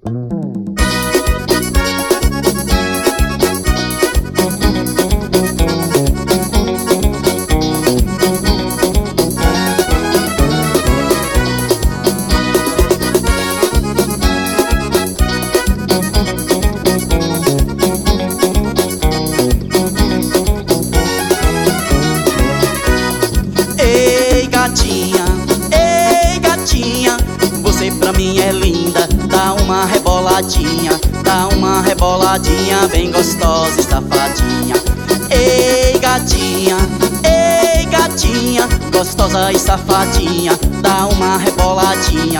Ei gatinha, você pra mim é linda. Dá uma reboladinha bem gostosa e safadinha. Ei gatinha, gostosa e safadinha. Dá uma reboladinha,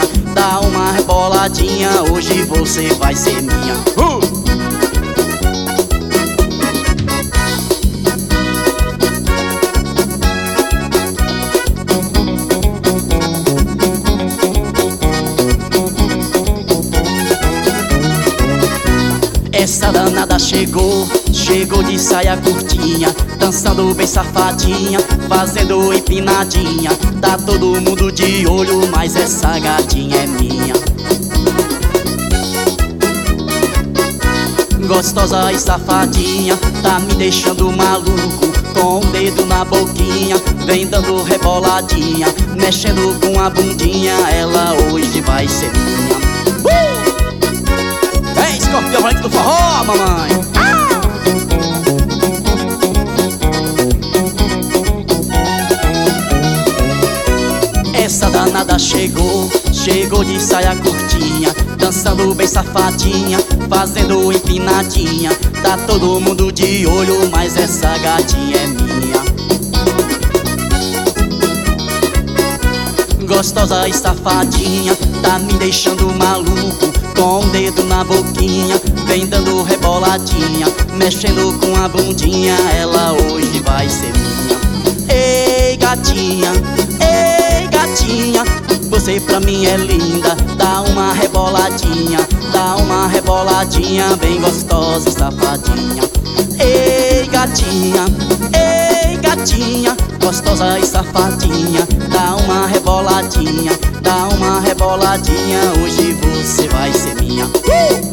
hoje você vai ser minha. Essa danada chegou de saia curtinha, dançando bem safadinha, fazendo empinadinha. Tá todo mundo de olho, mas essa gatinha é minha. Gostosa e safadinha, tá me deixando maluco, com o dedo na boquinha, vem dando reboladinha, mexendo com a bundinha. Ela hoje vai ser minha. Escorpião valente do forró, mamãe! Essa danada chegou de saia curtinha, dançando bem safadinha, fazendo empinadinha. Tá todo mundo de olho, mas essa gatinha é minha. Gostosa e safadinha, tá me deixando maluco, com o dedo na boquinha, vem dando reboladinha, mexendo com a bundinha. Ela hoje vai ser minha. Ei gatinha, você pra mim é linda. Dá uma reboladinha bem gostosa e safadinha. Ei gatinha, gostosa e safadinha. Dá uma reboladinha, hoje você vai ser minha.